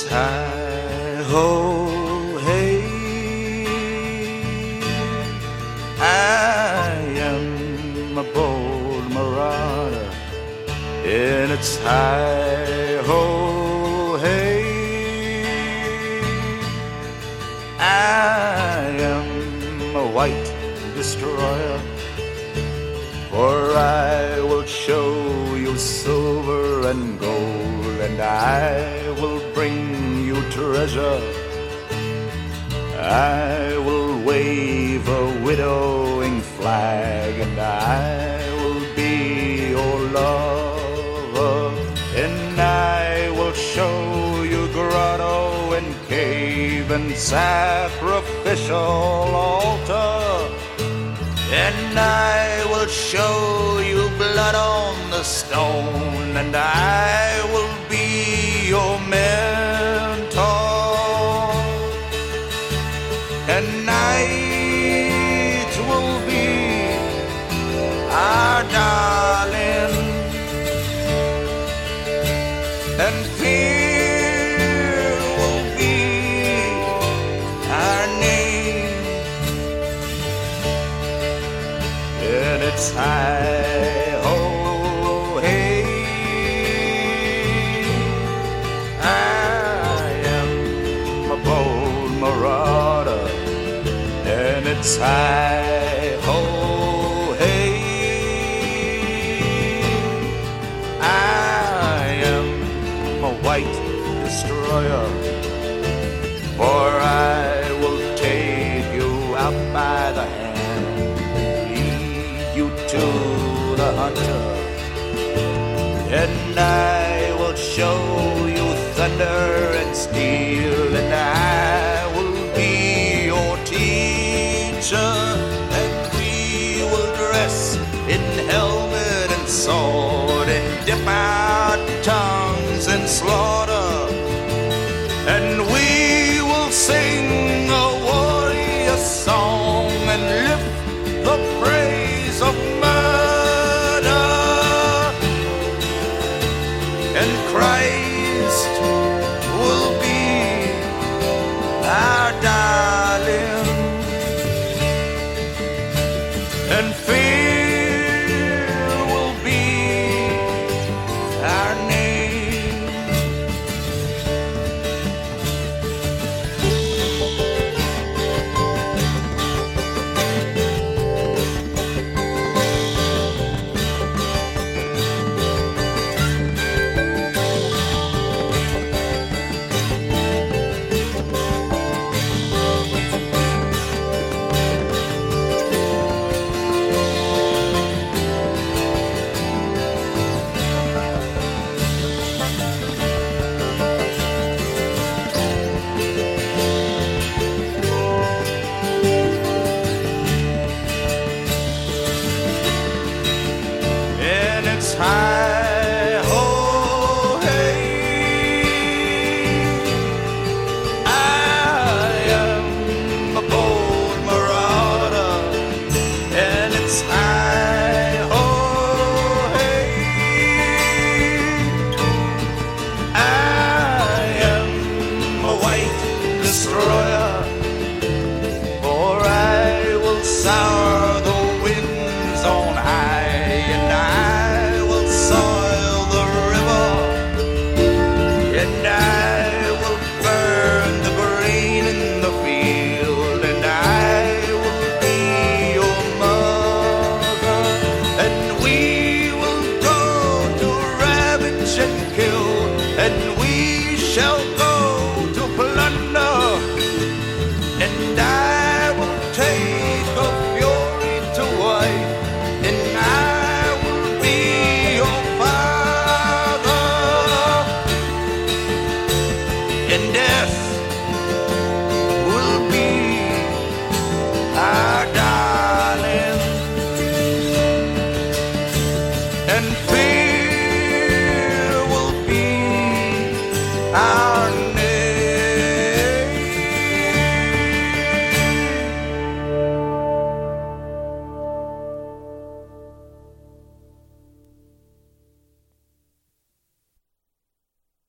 it's hi-ho, hey, I am a bold marauder, and it's hi-ho, hey, I am a white destroyer, for I will show you silver and gold, and I will bring you treasure. I will wave a widowing flag, and I will be your lover, and I will show you grotto and cave and sacrificial altar, and I will show you blood on the stone, and I will be your mentor. And night will be our darling, and fear will be our name. And it's hi-ho, hey, I am a bold marauder, and it's hi-ho, hey, I am a white destroyer, for I will take you out by the hand, you to the hunter, and I will show you thunder and steel, and I will be your teacher, and we will dress in helmet and sword, and dip our tongues in slaughter, and we will sing a warrior song and lift the praise of murder, and Christ will be our darling, and fear will be our name. And it's hi-ho, hey, I am a bold marauder, and it's hi-ho, hey, I am a white destroyer, for I will sour